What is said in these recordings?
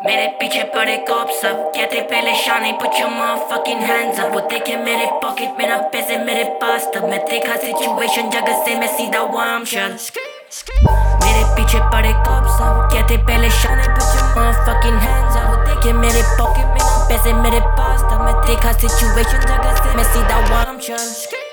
मेरे पीछे पड़े कॉप सब कहते पहले शानी put your motherfucking hands up। वो देखे मेरे पॉकेट में ना पैसे मेरे पास तब मैं देखा सिचुएशन जगह से मैं सीधा वाम चल। मेरे पीछे पड़े कॉप सब कहते पहले शानी put your motherfucking hands up। वो देखे मेरे पॉकेट में ना पैसे मेरे पास तब मैं देखा सिचुएशन जगह से मैं सीधा वाम चल।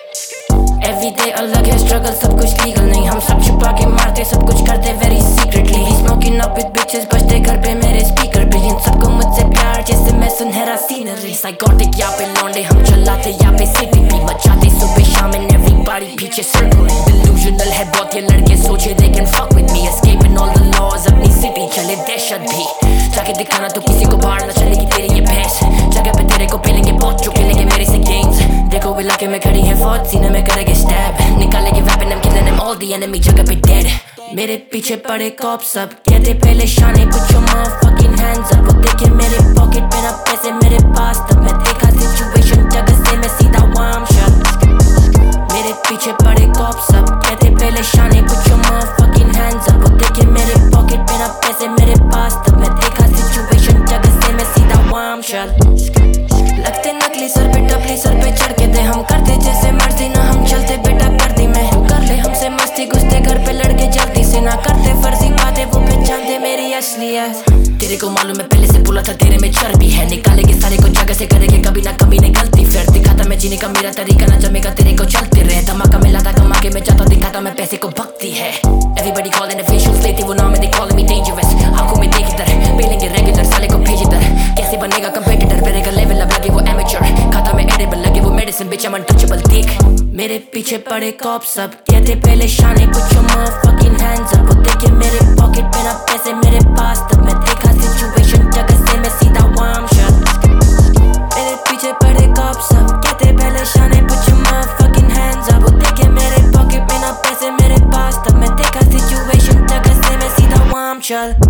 Everyday अलग है स्ट्रगल सब कुछ लीगल नहीं हम सब छुपा के मारते सब कुछ करते very secretly। Smoking up with bitches बजते घर पे मेरे स्पीकर पे इन सबको मुझसे प्यार जैसे मैं सुनहरा सीनरी। Psychotic यहाँ पे लौंडे हम चलाते यहाँ पे सिटी भी मचाते सुबह शाम and everybody पीछे circling। Delusional है बहुत ये लड़के सोचे they can fuck with me escaping all the laws अपनी city चले दहशत भी जाके दिखाना तो किसी को बाहर न चलेगी तेरी ये भैंस जगह पे तेरे को पेलेंगे बहुत जो खेलेंगे मेरे से games। देखो इलाके में खड़ी है फौज सीने में करेंगे स्टैब निकालेंगे weapon I'm killing them all the enemy जगह पे dead। मेरे पीछे पड़े कॉप सब कहते पहले शानी put your motherfucking hands up। वो देखे मेरे पॉकेट में ना पैसे मेरे पास तब मैं देखा सिचुएशन जगह से मैं सीधा वाम शट। मेरे पीछे पड़े कॉप सब कहते पहले शानी put your motherfucking hands up। वो देखे मेरे पॉकेट में ना पैसे मेरे पास तब मैं देखा सिचुएशन जगह से मैं सीधा वाम शट। लगते नकली सर पे टपली सर पे चढ़ के दे हम करते जैसे मर्जी ना हम चलते बेटा गर्दी में कर ले हमसे मस्ती घुसते घर पे लड़के जल्दी से ना करते फर्जी बातें वो पहचानते मेरी असलियत। तेरे को मालूम है पहले से बोला था तेरे में चर्बी है निकालेंगे सारे को जगह से करेंगे कभी ना कभी नहीं गलती फिर दिखाता मैं जीने का मेरा तरीका ना जमेगा तेरे को चलते रहे धमाका मिलाता कमा के मैं जाता दिखाता मैं पैसे को भक्ति है। Everybody calling the facials लेती वो नाम है they calling me dangerous आंखों में देख इधर पेलेंगे रेगुलर साले को भेज इधर कैसे बनेगा कंपेटिटर मेरे लेवल अब लगे वो amateur खाता में edible लगे वो medicine bitch I'm untouchable देख। मेरे पीछे पड़े कॉप सब कहते पहले शानी put your motherfucking hands up। वो देखे मेरे पॉकेट में ना पैसे मेरे पास तब मैं देखा सिचुएशन जगह से मैं सीधा वाम शट। मेरे पीछे पड़े कॉप सब कहते पहले शानी put your motherfucking hands up। वो देखे मेरे पॉकेट में ना पैसे मेरे पास तब मैं देखा सिचुएशन जगह से मैं सीधा वाम चल।